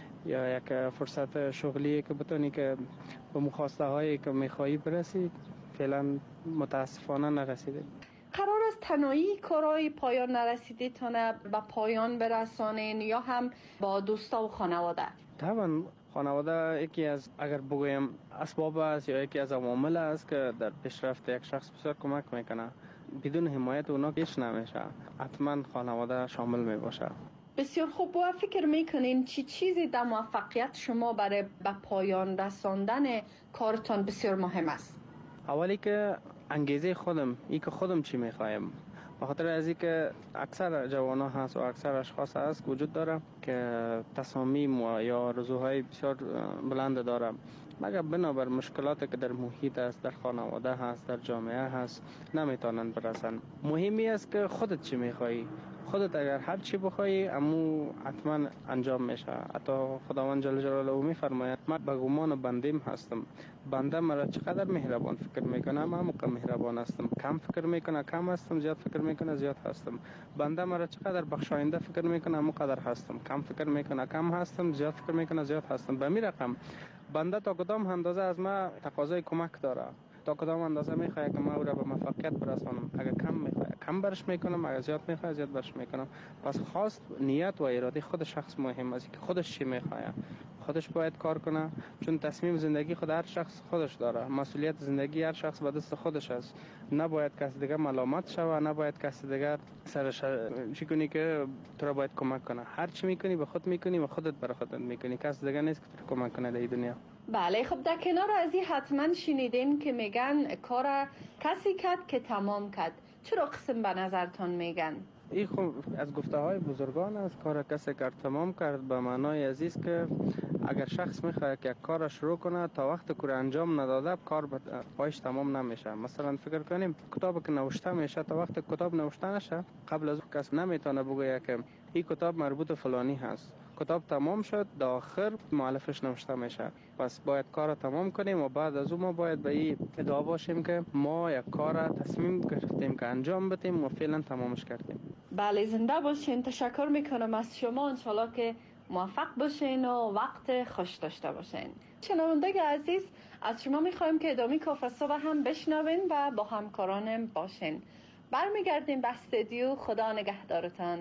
یا یک فرصت شغلی که بتونی که به مخواسته هایی که میخوایی برسی، فعلا متاسفانه نرسیده. قرار است تنهایی کارهای پایان نرسیده تانه به پایان برسانین یا هم با دوستا و خانواده؟ طبعا خانواده یکی از، اگر بگویم اسباب است یا یکی از عوامل است که در پیشرفت یک شخص بسیار کمک میکنه. بدون حمایت اونا هیچ نمیشه. حتما خانواده شامل میباشه. بسیار خوب. و فکر میکنین چی چیزی در موفقیت شما برای به پایان رساندن کارتان بسیار مهم است؟ اولی که انگیزه خودم، ای که خودم چی میخوایم. به خاطر از اینکه اکثر جوانا هست و اکثر اشخاص هست وجود داره که تصامیم و یا آرزوهای بسیار بلند داره، مگر بنابر مشکلاتی که در محیط است، در خانواده هست، در جامعه هست، نمیتونن برسن. مهمی است که خودت چی میخوایی. خودت اگر هر چی بخوایی امو حتما انجام میشه. حتی خداوند جل جلاله میفرماید من به گمان بندیم هستم. بنده مرا چقدر مهربان فکر میکنه من هم مهربان هستم. کم فکر میکنه کم هستم، زیاد فکر میکنه زیاد هستم. بنده مرا چقدر بخشاینده فکر میکنه همون قدر هستم. کم فکر میکنه کم هستم، زیاد فکر میکنه زیاد هستم. به می رقم بنده تا کدام اندازه از ما تقاضای کمک داره، تا کدام اندازه میخواد که ما او را به موفقیت برسانم. اگر کم میخواد کم برش میکنم، اگر زیاد میخواد زیاد برش میکنم. پس خواست، نیت و اراده خود شخص مهم است که خودش چی میخواد. خودش باید کار کنه، چون تصمیم زندگی خود هر شخص خودش داره. مسئولیت زندگی هر شخص به دست خودش است. نباید کسی دیگه ملامت شوه، نباید کسی دیگه سرش چی کنی که تو را باید کمک کنه. هر چی میکنی به خود میکنی و خودت برای خودت میکنی. کسی دیگه نیست که تو کمک کنه در دنیا. بله. خب در کنار از این حتما شنیدین که میگن کار کسی کرد که تمام کرد. چرا قسم به نظرتون میگن؟ این خب از گفته های بزرگان است. کار کسی کرد تمام کرد به معنای عزیز که اگر شخص میخواد که کار شروع کنه تا وقت کار انجام نداده کار پایش تمام نمیشه. مثلا فکر کنیم کتابی که نوشته میشه تا وقت کتاب نوشته نشه قبل از کس نمیتونه بگه که این کتاب مربوط فلانی هست. کتاب تمام شد در آخر مؤلفش نوشته میشه. پس باید کار تمام کنیم و بعد از اون ما باید به این ادعا باشیم که ما یک کار تصمیم گرفتیم که انجام بدیم و فعلا تمامش کردیم. بله، زنده باشین. تشکر میکنم از شما. انشالله که موفق باشین و وقت خوش داشته باشین. شنونده عزیز، از شما میخوایم که ادامه کافه صبح هم بشنوین و با همکارانم باشین. برمیگردیم به استودیو. خدا نگهدارتان.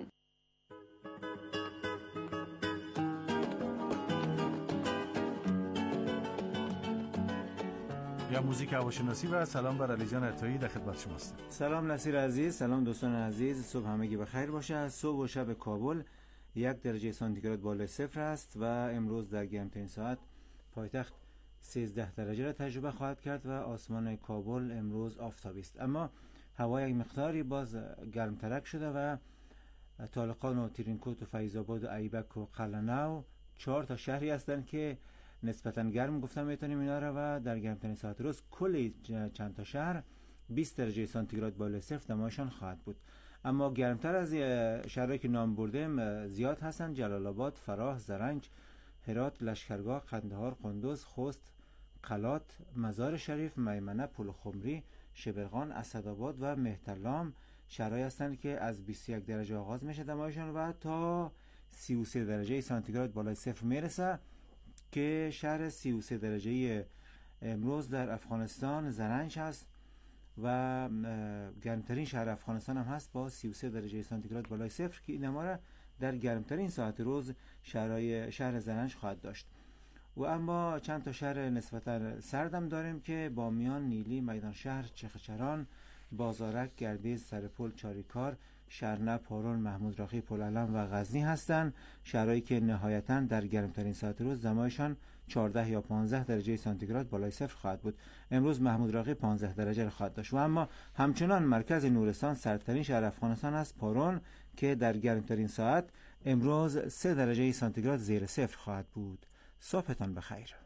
یا موزیک هواشناسی و سلام بر علی جان عطایی در خدمت شماست. سلام نصیر عزیز، سلام دوستان عزیز. صبح همگی بخیر باشه. صبح و شب کابل یک درجه سانتیگراد بالای صفر است و امروز در گرمترین ساعت پایتخت سیزده درجه را تجربه خواهد کرد و آسمان کابل امروز آفتابی است. اما هوا یک مقداری باز گرمترک شده و طالقان و ترینکوت و فیض آباد و ایبک و قلعه‌نو چهار تا شهری هستند که نسبتاً گرم گفتم میتونیم اینا را و در گرمترین ساعت روز کل چند تا شهر بیست درجه سانتیگراد بالای صفر دمایشان خواهد بود. اما گرمتر از شهرهایی که نام بردیم زیاد هستند: جلال آباد، فراه، زرنج، هرات، لشکرگاه، قندهار، قندوز، خوست، قلات، مزار شریف، میمنه، پلخمری، شبرغان، اسدآباد و مهترلام شهرهایی هستند که از بیست و یک درجه آغاز میشه دمایشان و تا سی و سه درجه سانتیگراد بالای صفر میرسه که شهر سی و سه درجه امروز در افغانستان زرنج هست و گرمترین شهر افغانستان هم هست با سی و سه درجه سانتیگراد بالای صفر که این ما را در گرمترین ساعت روز شهرهای شهر زرنج خواهد داشت. و اما چند تا شهر نسبتا سردم داریم که بامیان، نیلی، میدان شهر، چخچران، بازارک، گردیز، سرپل، چاریکار، شرنه، پارون، محمود راقی، پلعلم و غزنی هستند. شهرهایی که نهایتاً در گرمترین ساعت روز دمایشان چهارده یا پانزده درجه سانتیگراد بالای صفر خواهد بود. امروز محمود راقی پانزده درجه خواهد داشت. و اما همچنان مرکز نورستان سردترین شهر افغانستان است، پارون، که در گرمترین ساعت امروز سه درجه سانتیگراد زیر صفر خواهد بود. صبحتان بخیر.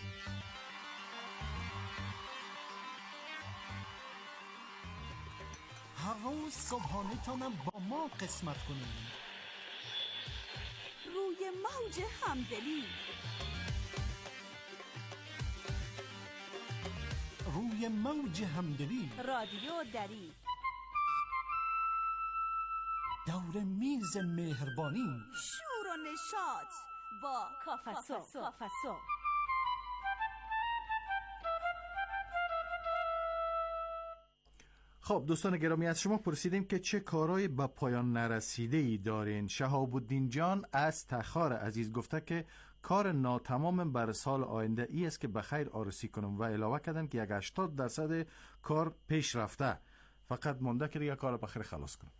هر روز صبحانه تانم با ما قسمت کنیم. روی موج همدلی، روی موج همدلی، رادیو دری، دور میز مهربانی، شور و نشاط با کافسو. کافسو خب دوستان گرامی، از شما پرسیدیم که چه کارهای به پایان نرسیده ای دارین. شهاب الدین جان از تخار عزیز گفته که کار ناتمام بر سال آینده ای است که بخیر آرسی کنم و علاوه کردن که یک هشتاد درصد کار پیش رفته، فقط مونده که دیگه کار بخیر خلاص کنم.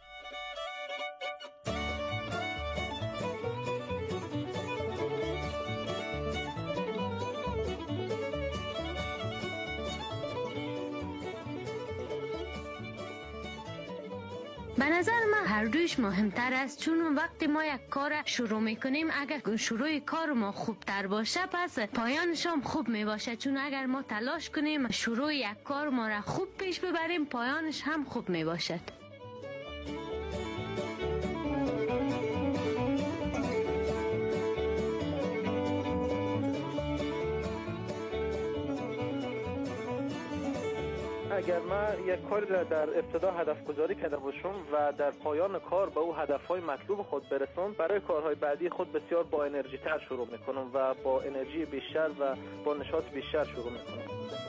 به نظر من هر دویش مهمتر است، چون وقتی ما یک کار شروع میکنیم اگر شروع کار ما خوبتر باشه پس پایانش هم خوب میباشه، چون اگر ما تلاش کنیم شروع یک کار ما را خوب پیش ببریم پایانش هم خوب میباشد. اگر من یک کاری را در ابتدا هدف گذاری کرده باشم و در پایان کار به او هدفهای مطلوب خود برسم، برای کارهای بعدی خود بسیار با انرژی تر شروع میکنم و با انرژی بیشتر و با نشاط بیشتر شروع میکنم.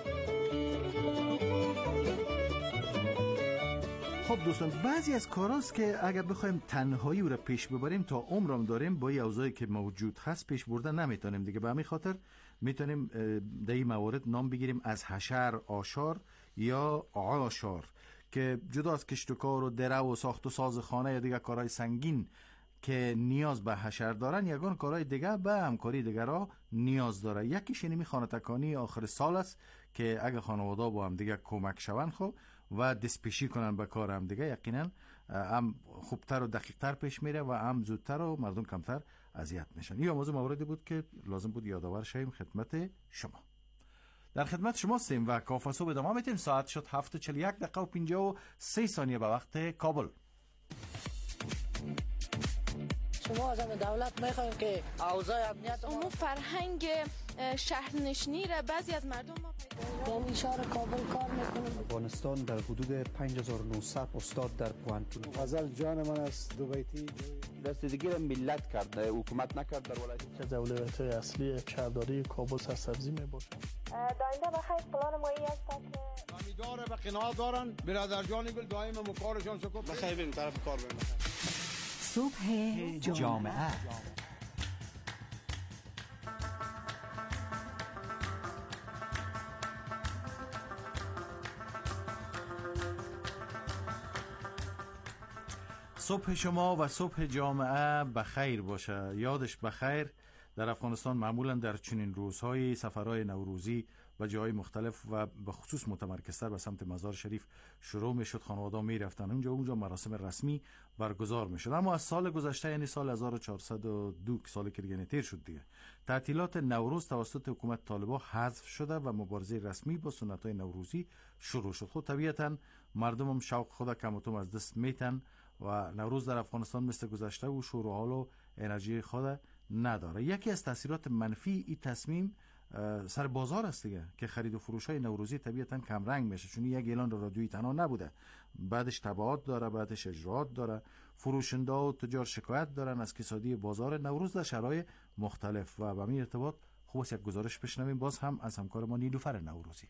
خب دوستان، بعضی از کاراست که اگر بخوایم تنهایی او را پیش ببریم تا عمرم داریم با این اوضاعی که موجود هست پیش بردن نمیتونیم دیگه. به همین خاطر میتونیم در این موارد نام بگیریم از حشر آشار یا عاشار که جدا از کشت و کار و دره و ساخت و ساز خانه یا دیگه کارهای سنگین که نیاز به حشر دارن، یگان کارهای دیگه به همکاری دیگه را نیاز داره. یکیش اینمی خانه تکانی آخر سال است که اگه خانواده با هم دیگه کمک شون خب و دستپیشی کنن به کار هم دیگه، یقینا هم خوبتر و دقیقتر پیش میره و هم زودتر و مردم کمتر اذیت میشن. این موضوع موردی بود که لازم بود یادآور شیم خدمت شما. در خدمت شما هستیم و کافه صبح ادامه میتیم. ساعت شد هفت و چهل و یک دقیقه و پنجاه و سه ثانیه به وقت کابل. شما از همه دولت میخوایم که اوضاع امنیت اونو فرهنگ شهرنشینی را بعضی از مردم ما در این شهر کابل کار میکنیم. افغانستان در حدود پنج هزار و نهصد استاد در پوهنتون. غزل جان من است دوبیتی رسیدگی را ملت کرده، حکومت نکرد. در ولایت که دولت اصلی شهرداری کابل سرسبزی میباشه. داینده بخیر پلان ما ای است که امیدواره به قناعت دارن برادر جانی بل دائم مکارشان سکوت بخیر بریم طرف کار بریم. صبح جامعه صبح شما و صبح جامعه بخیر باشه. یادش بخیر در افغانستان معمولا در چنین روزهای سفرهای نوروزی و جای مختلف و به خصوص متمرکزتر به سمت مزار شریف شروع می شد. خانواده می رفتن اونجا اونجا مراسم رسمی برگزار می شد. اما از سال گذشته یعنی سال هزار و چهارصد و دو سال که دیگه تیر شد دیگه، تعطیلات نوروز توسط حکومت طالبان حذف شده و مبارزه رسمی با سنت‌های نوروزی شروع شد. خود طبیعتاً مردم هم شوق خود کم و کم از دست میتن و نوروز در افغانستان مثل گذشته و شور و حال و انرژی خود نداره. یکی از تاثیرات منفی این تصمیم سر بازار است دیگه که خرید و فروش های نوروزی طبیعتاً کم رنگ میشه، چون یک اعلان رادیویی تنها نبوده، بعدش تبعات داره، بعدش اجراات داره. فروشنده و تجار شکایت دارن از کسادی بازار نوروز در شرایط مختلف و به این ارتباط خوب است یک گزارش بشنویم باز هم از همکار ما نیلوفر نوروزی.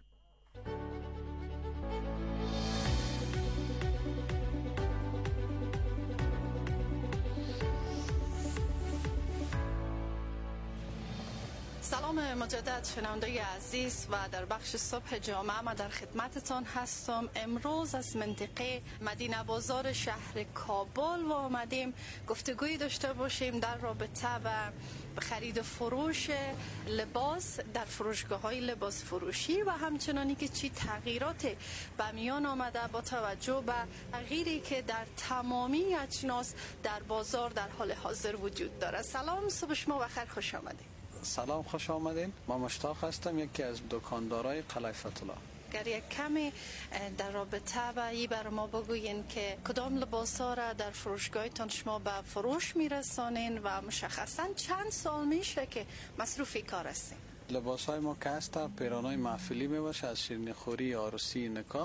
سلام مجدد شنونده عزیز و در بخش صبح جامعه ما در خدمتتان هستم. امروز از منطقه مدینه بازار شهر کابل و آمدیم گفتگوی داشته باشیم در رابطه و خرید و فروش لباس در فروشگاه های لباس فروشی و همچنانی که چی تغییرات به میان آمده با توجه به تغییری که در تمامی اجناس در بازار در حال حاضر وجود داره. سلام، صبح شما بخیر، خوش آمدید. سلام، خوش آمدین. ما مشتاق هستم، یکی از دکاندارای قلعه فتح الله. اگر یک کمی در رابطه با این بر ما بگوین که کدام لباس ها را در فروشگاهتان شما به فروش میرسانین و مشخصا چند سال میشه که مصروف کار هستین؟ لباس های ما که هست پیران های محفلی میباشه، از شیرینی خوری، عروسی، نکاح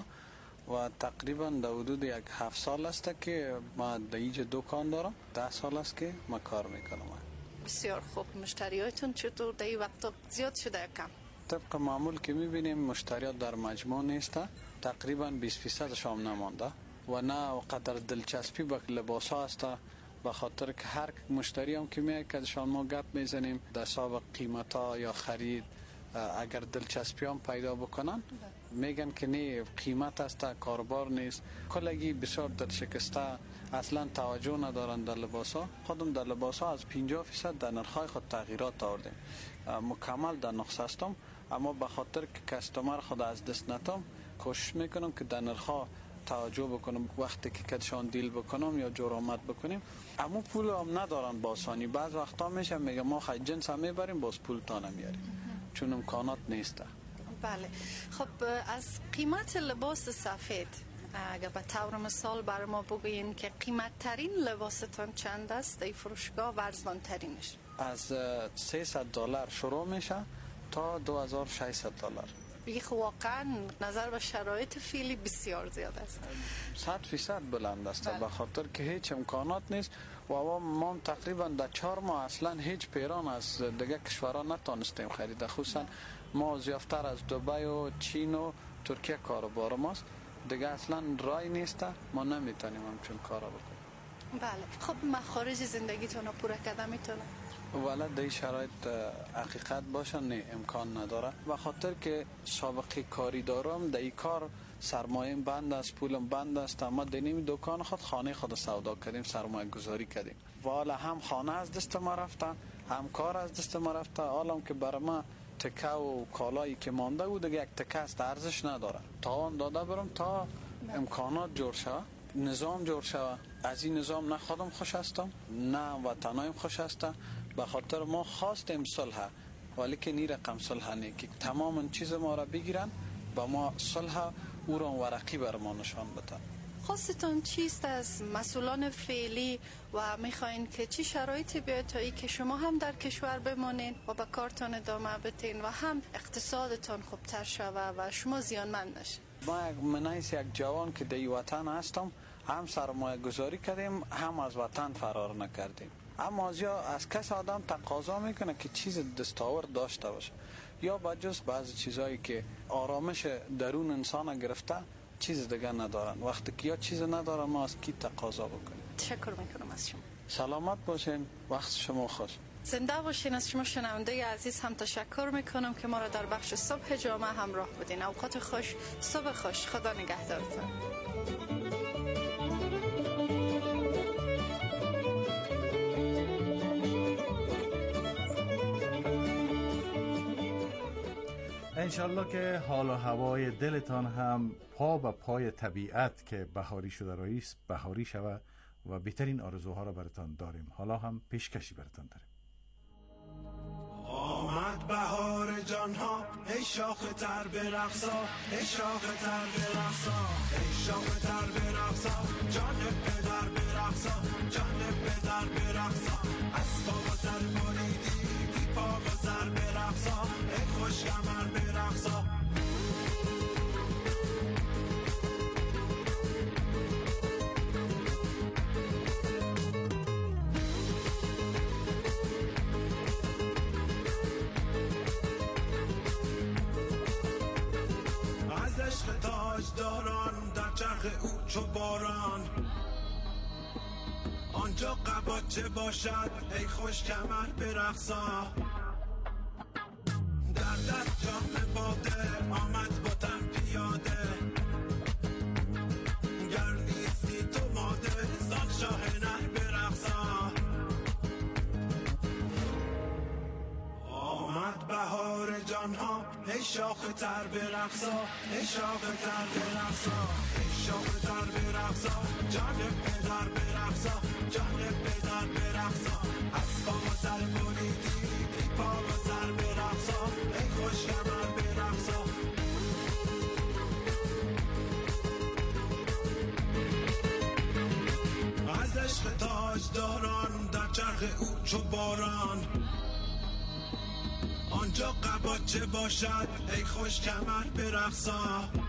و تقریبا در حدود یک هفت سال است که ما در اینجا دکان دارم. ده سال است که ما کار میکنم. بسیار خوب. مشتریاتون چطور در این وقت زیاد شده یا کم؟ طبق معمول که میبینیم مشتریات در مجموع نیست، تقریبا بیست فیصد شام نمانده و نه قدر دلچسپی به لباس ها است، به خاطر که هر مشتری هم که میاد که شما ما گپ میزنیم در حساب قیمت ها یا خرید، اگر دلچسپی هم پیدا بکنن میگن که نه قیمت است، کاربار نیست، کلگی بسیار دل شکسته، اصلا توجه ندارن در لباس ها. خودم در لباس ها از پنجاه فیصد در نرخ خود تغییرات آوردیم، مکمل در نقص هستم، اما به خاطر که کستمر خود از دست نتم کوشش میکنم که در نرخ توجه بکنم، وقتی که کدشان دیل بکنم یا جرامت بکنیم. اما پول هم ندارن باسانی، بعض وقتا میشه میگه ما خیلی جنس هم میبریم باز پول تا نمیاریم چون امکانات نیسته. بله، خب از قیمت لباس سفید اگر به طور مثال بر ما بگوین که قیمت ترین لباستان چند است در فروشگاه و ارزان ترینش؟ از سیصد دلار شروع میشه تا دو هزار و ششصد دلار. بگی خب واقعا نظر به شرایط فعلی بسیار زیاد است. صد فیصد بلند است به خاطر که هیچ امکانات نیست و ما تقریبا در چهار ماه اصلا هیچ پیران از دیگه کشورها نتونستیم خرید، خصوصا ما زیافتر از دبی و چین و ترکیه کاروبار ماست، دیگه اصلا رای نیست، ما نمیتونیم همچون کارا بکنیم. بله، خب مخارج زندگیتون رو پوره کرده میتونه؟ ولی در شرایط حقیقت باشه نه، امکان نداره، به خاطر که سابقه کاری دارم در این کار، سرمایه بند است، پولم بند است. ما دنیم دکان خود خانه خود سودا کردیم، سرمایه گذاری کردیم، والا هم خانه از دست ما رفته، هم کار از دست ما رفته. حالا که برای ما تکه و کالایی که مانده بود دیگه یک تکه است، ارزش نداره. تا آن داده برم تا امکانات جور شود، نظام جور شود. از این نظام نه خودم خوش هستم نه وطنایم خوش هستم، به خاطر ما خواستیم صلح، ولی که نی رقم صلح نه که تمام چیز ما را بگیرن، با ما صلح او را ورقی بر ما نشان بدن. خواستتون چیست از مسئولان فعلی و میخواین که چی شرایطی بیاید تا ای که شما هم در کشور بمانین و با کارتان ادامه بدین و هم اقتصادتان خوبتر شود و شما زیانمند نشین؟ ما یک منیس یک جوان که در وطن هستم، هم سرمایه گذاری کردیم هم از وطن فرار نکردیم. اما از یا از کس آدم تقاضا میکنه که چیز دستاورد داشته باشه، یا بجز بعضی چیزایی که آرامش درون انسان گرفته چیز دیگه ندارن. وقتی که یا چیز ندارن ما از کی تقاضا بکنیم؟ تشکر میکنم از شما. سلامت باشین، وقت شما خوش. زنده باشین. از شما شنونده عزیز هم تشکر میکنم که ما را در بخش صبح جامعه همراه بودین. اوقات خوش، صبح خوش، خدا نگهدارتون. انشالله که حال و هوای دلتان هم پا به پای طبیعت که بهاری شده راییست بهاری شود و بهترین آرزوها را براتان داریم. حالا هم پیشکشی براتان داریم. آمد بهار جان ها ای شاخ تر برقصا، ای شاخ تر برقصا، ای شاخ تر برقصا، جان پدر برقصا، جان پدر برقصا، از پا و سر بریدی بی پا و سر برقصا، ای خوش کمر برقصا. عشق تاجداران در چرخ او چو باران، آنجا قباچه باشد ای خوش کمر برقصا، در دست جام باده آمد با تن پیاده، گر نیستی تو ماده زان شاه نر برقصا. آمد بهار جان ها ای شاخ تر برقصا، ای شاخ تر برقصا، ای شاخ تر برقصا، جان پدر برقصا، جان پدر برقصا، از پا و سر بریدی بی پا و سر برقصا، ای خوش کمر برقصا. از عشق تاجداران در چرخ او چو باران، آنجا قباچه باشد ای خوش کمر برقصا،